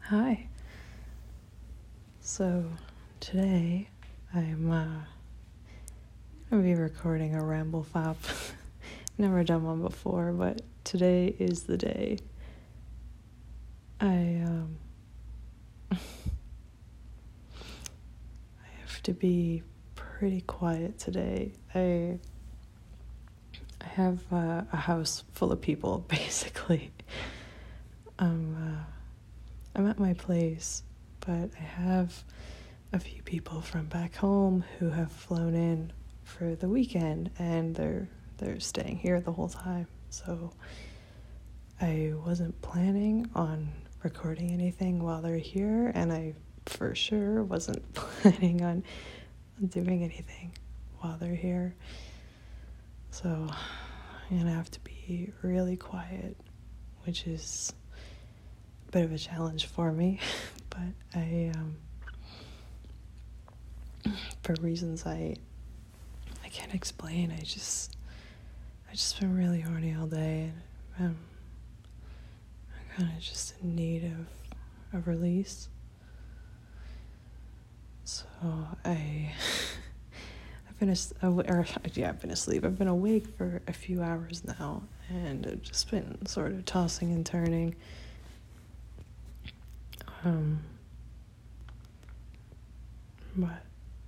Hi. So today I'm gonna be recording a ramble fap. Never done one before, but today is the day. I I have to be pretty quiet today. I have a house full of people basically. I'm at my place, but I have a few people from back home who have flown in for the weekend, and they're staying here the whole time. So I wasn't planning on recording anything while they're here, and I for sure wasn't planning on doing anything while they're here. So I'm gonna have to be really quiet, which is a bit of a challenge for me, but I for reasons I can't explain. I just been really horny all day, and I'm kind of just in need of release. So I've been asleep. I've been awake for a few hours now, and I've just been sort of tossing and turning. But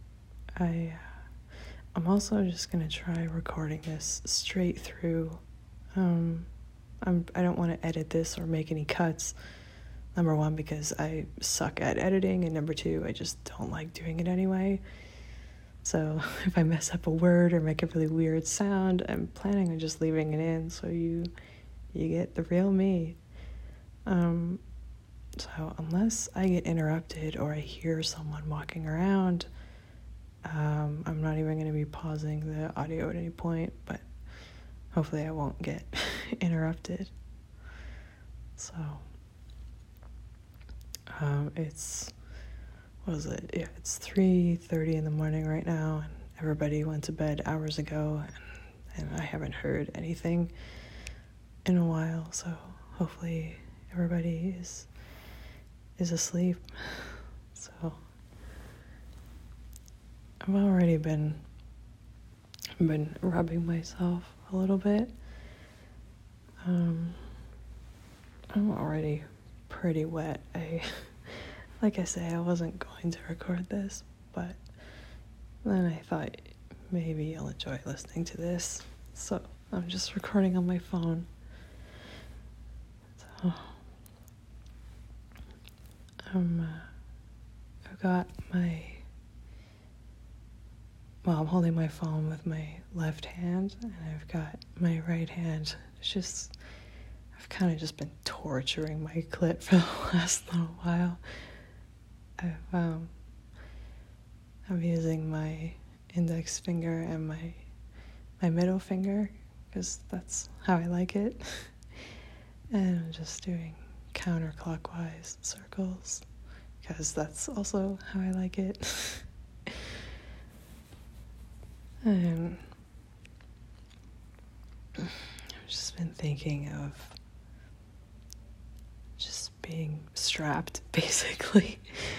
I'm also just gonna try recording this straight through. I don't want to edit this or make any cuts. Number one, because I suck at editing, and number two, I just don't like doing it anyway. So if I mess up a word or make a really weird sound, I'm planning on just leaving it in, so you get the real me. So unless I get interrupted or I hear someone walking around, I'm not even going to be pausing the audio at any point, but hopefully I won't get interrupted. So it's 3:30 in the morning right now, and everybody went to bed hours ago, and I haven't heard anything in a while, so hopefully everybody is asleep. So I've already been rubbing myself a little bit. I'm already pretty wet. Like I say, I wasn't going to record this, but then I thought maybe you'll enjoy listening to this. So I'm just recording on my phone. So I've got I'm holding my phone with my left hand, and I've got my right hand. I've kind of just been torturing my clit for the last little while. I'm using my index finger and my middle finger, because that's how I like it. And I'm just doing counterclockwise circles, because that's also how I like it. And I've just been thinking of just being strapped, basically.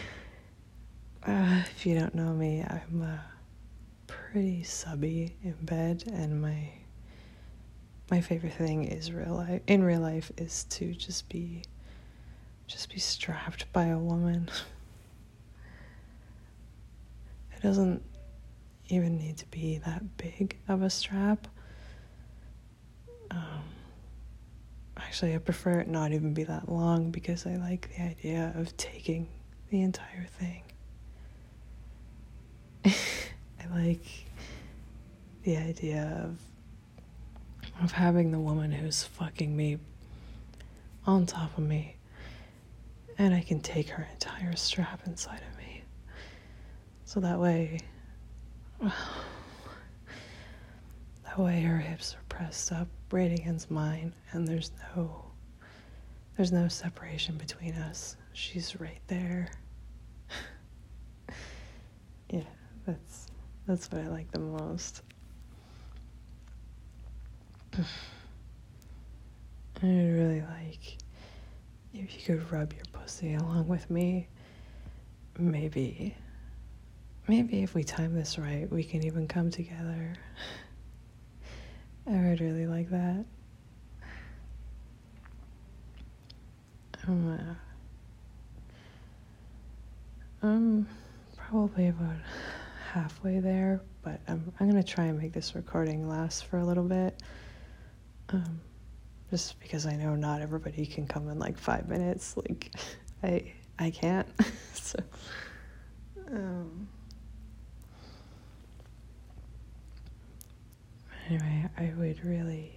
If you don't know me, I'm pretty subby in bed, and my favorite thing in real life is to just be strapped by a woman. It doesn't even need to be that big of a strap. Actually, I prefer it not even be that long, because I like the idea of taking the entire thing. I like the idea of having the woman who's fucking me on top of me, and I can take her entire strap inside of me. So that way her hips are pressed up right against mine, and there's no separation between us. She's right there. Yeah, that's what I like the most. I'd really like if you could rub your pussy pussy along with me. Maybe if we time this right, we can even come together. I would really like that. I'm probably about halfway there, but I'm gonna try and make this recording last for a little bit. Just because I know not everybody can come in like 5 minutes. Like, I can't. So, anyway, I would really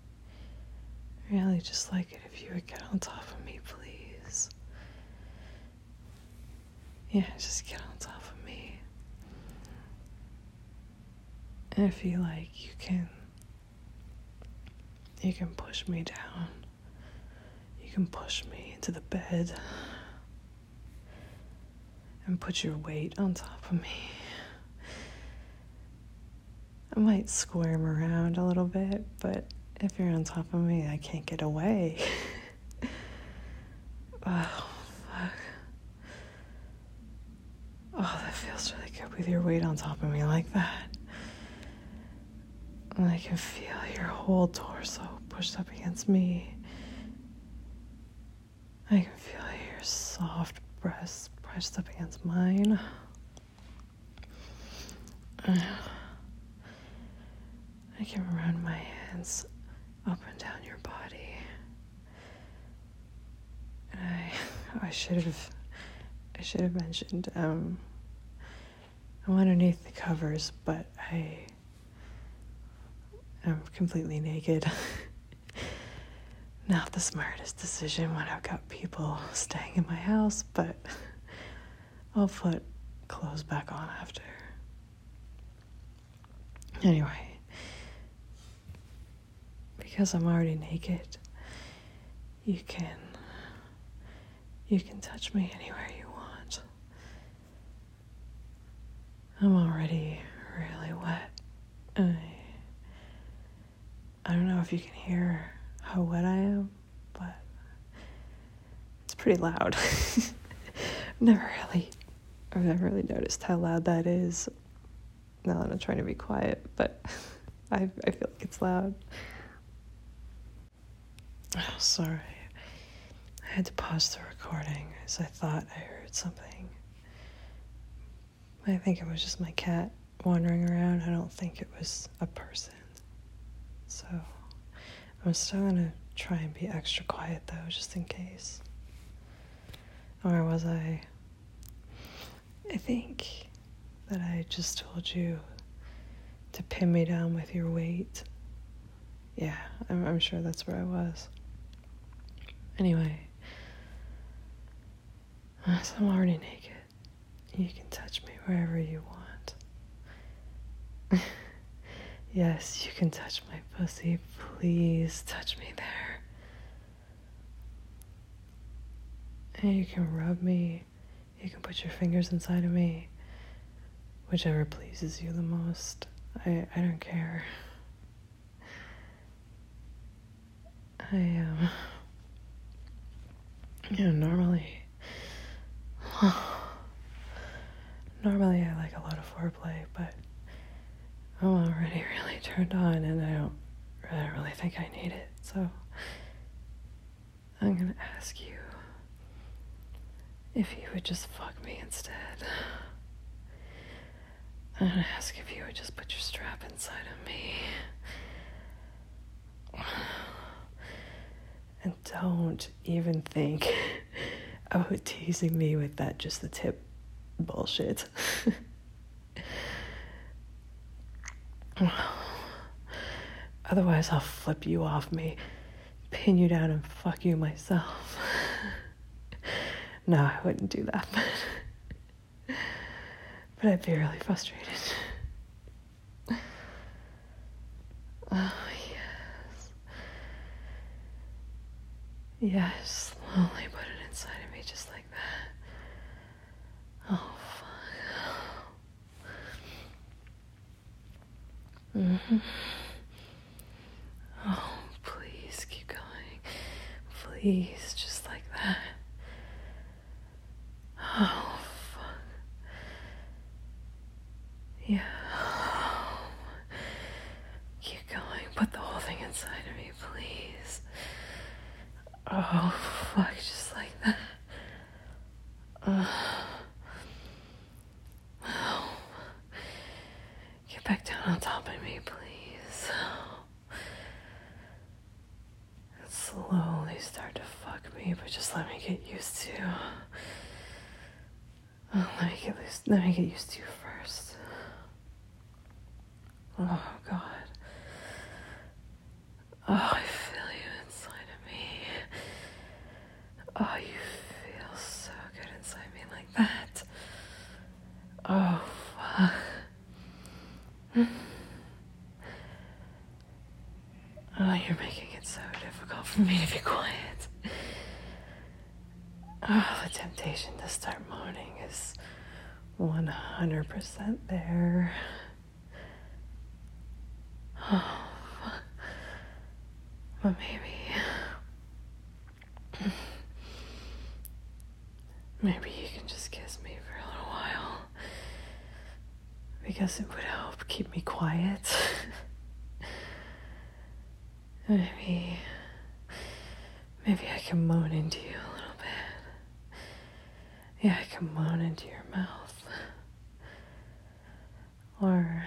just like it if you would get on top of me, please. Yeah, just get on top of me. And I feel like you can push me down. You can push me into the bed and put your weight on top of me. I might squirm around a little bit, but if you're on top of me, I can't get away. Oh, fuck. Oh, that feels really good with your weight on top of me like that. And I can feel your whole torso pushed up against me. I can feel your soft breasts pressed up against mine. I can run my hands up and down your body. And I should have mentioned, I'm underneath the covers, but I'm completely naked. Not the smartest decision when I've got people staying in my house, but I'll put clothes back on after. Anyway, because I'm already naked, you can touch me anywhere you want. I'm already really wet, and I don't know if you can hear how wet I am, but it's pretty loud. I've never really noticed how loud that is. Now that I'm trying to be quiet, but I feel like it's loud. Oh, sorry. I had to pause the recording as I thought I heard something. I think it was just my cat wandering around. I don't think it was a person. So I'm still gonna try and be extra quiet though, just in case. Or was I? I think that I just told you to pin me down with your weight. Yeah, I'm sure that's where I was. Anyway, so I'm already naked. You can touch me wherever you want. Yes, you can touch my pussy. Please touch me there. And you can rub me. You can put your fingers inside of me. Whichever pleases you the most. I don't care. Normally I like a lot of foreplay, but I'm already really turned on and I don't really think I need it, so I'm gonna ask you if you would just fuck me instead. I'm gonna ask if you would just put your strap inside of me. And don't even think about teasing me with that just the tip bullshit. Otherwise, I'll flip you off me, pin you down, and fuck you myself. No, I wouldn't do that, but I'd be really frustrated. Oh, yes. Yes, slowly put it inside of me just like that. Oh, fuck. Mm-hmm. Oh, please keep going. Please, just like that. Oh, fuck. Yeah. Keep going. Put the whole thing inside of me, please. Oh, fuck. Just like that. Oh. Get back down on top of me, please. Slowly start to fuck me, but just let me get used to. Oh, let me get used to you first. Oh, God. Oh, I feel you inside of me. Oh, you feel so good inside me like that. Oh, fuck. Oh, you're making it so difficult for me to be quiet. Oh, the temptation to start moaning is 100% there. Oh, fuck. But maybe you can just kiss me for a little while. Because it would help keep me quiet. Maybe I can moan into you a little bit. Yeah, I can moan into your mouth. Or,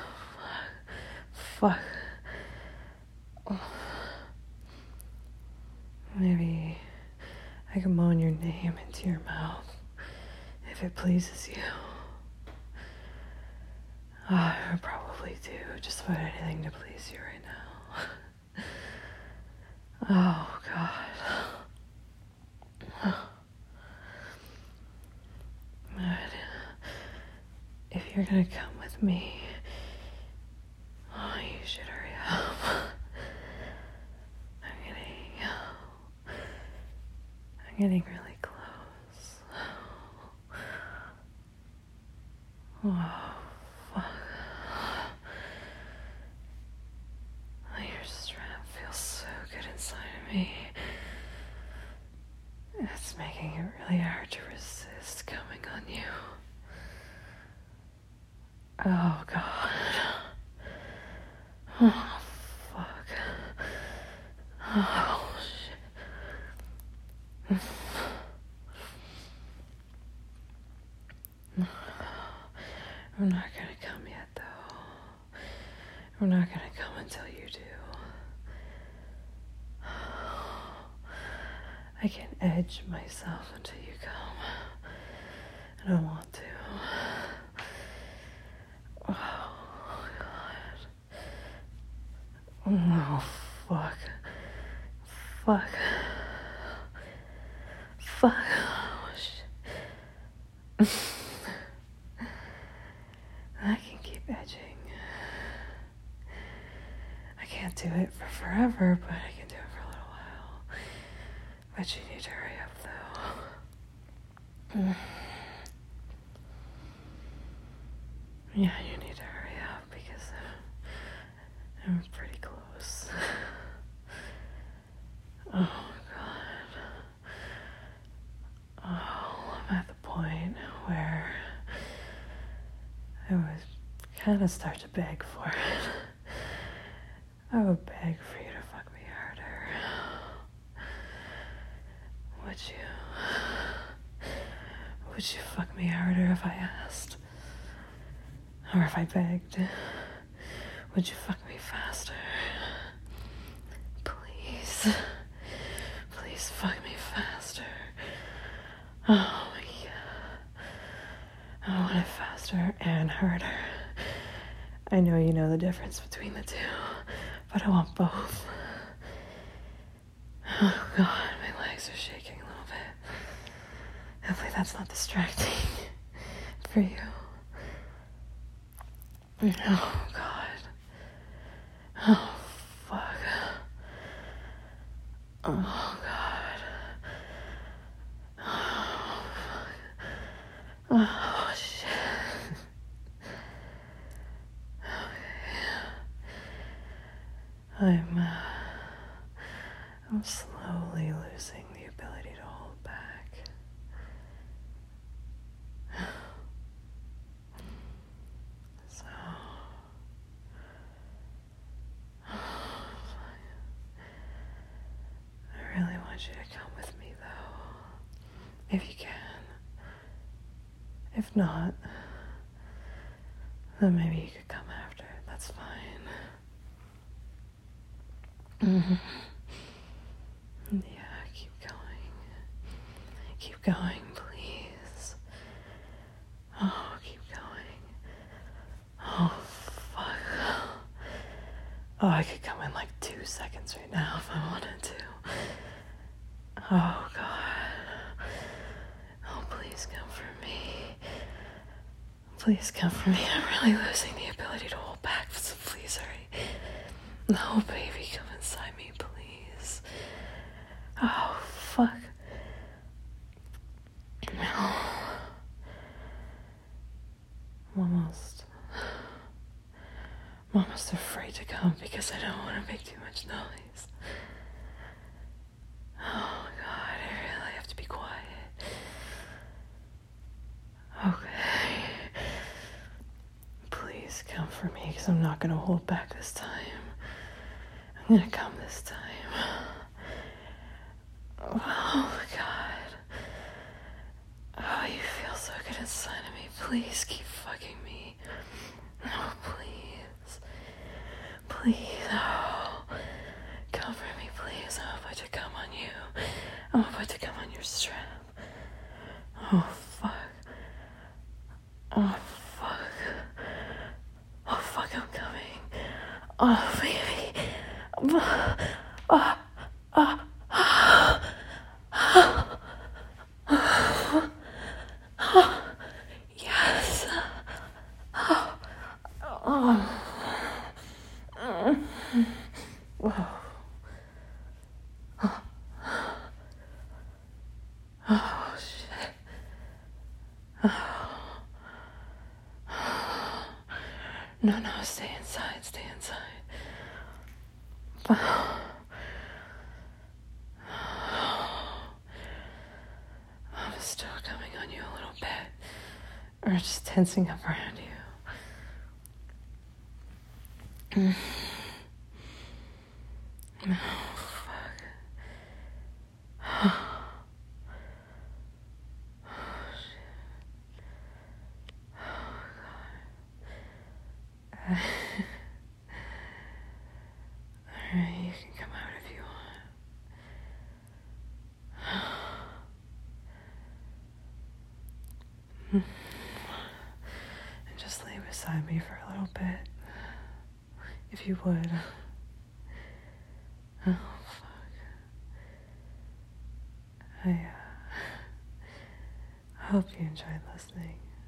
fuck. Maybe I can moan your name into your mouth, if it pleases you. Oh, I would probably do just about anything to please you right now. Oh, God. But if you're gonna come with me, oh, you should hurry up. I'm getting really close. Oh, fuck. Oh, your strap feels so good inside of me. It's making it really hard to resist coming on you. Oh, God. Oh, fuck. Oh, shit. I'm not gonna come yet, though. I'm not gonna come until you do. I can edge myself until you come. I don't want to. Oh, God. Oh, fuck. Fuck. Fuck. Oh, shit. I can keep edging. I can't do it for forever, but I can do it for a little while. But you need to hurry up, though. Yeah, you need to hurry up because I'm pretty close. Oh, God. Oh, I'm at the point where I would kind of start to beg for it. I would beg for you to fuck me harder. Would you fuck me harder if I asked? Or if I begged? Would you fuck me faster? Please. Please fuck me faster. Oh, yeah. I want it faster and harder. I know you know the difference between the two, but I want both. Oh, God, my legs are shaking a little bit. Hopefully that's not distracting for you. Oh, God. Oh, fuck. Oh, God. Oh, fuck. Oh, shit. Okay. I'm slowly losing the ability to hold back. if you can. If not, then maybe you could come after. That's fine. Yeah, keep going. Keep going, please. Oh, keep going. Oh, fuck. Oh, I could come in like 2 seconds right now if I wanted to. Oh, God. Oh, please come for me. Please come for me. I'm really losing the ability to hold back. So please hurry. No, baby, come inside me, please. Oh, fuck. No. I'm almost afraid to come because I don't want to make too much noise. Oh, God, I really have to be quiet. Okay. Please come for me because I'm not going to hold back this time. I'm going to come this time. Oh, God. Oh, you feel so good inside of me. Please keep fucking me. Oh, please. Please. Oh. Cover me, please. I'm about to come on you. I'm about to come on your strap. Oh, fuck. Oh, fuck. Oh, fuck, I'm coming. Oh, baby. Yes. Whoa. Oh, shit. No, stay inside, stay inside. I'm still coming on you a little bit. Or just tensing up around you. Oh, fuck. Alright, you can come out if you want. And just lay beside me for a little bit. If you would. Oh, fuck. I hope you enjoyed listening.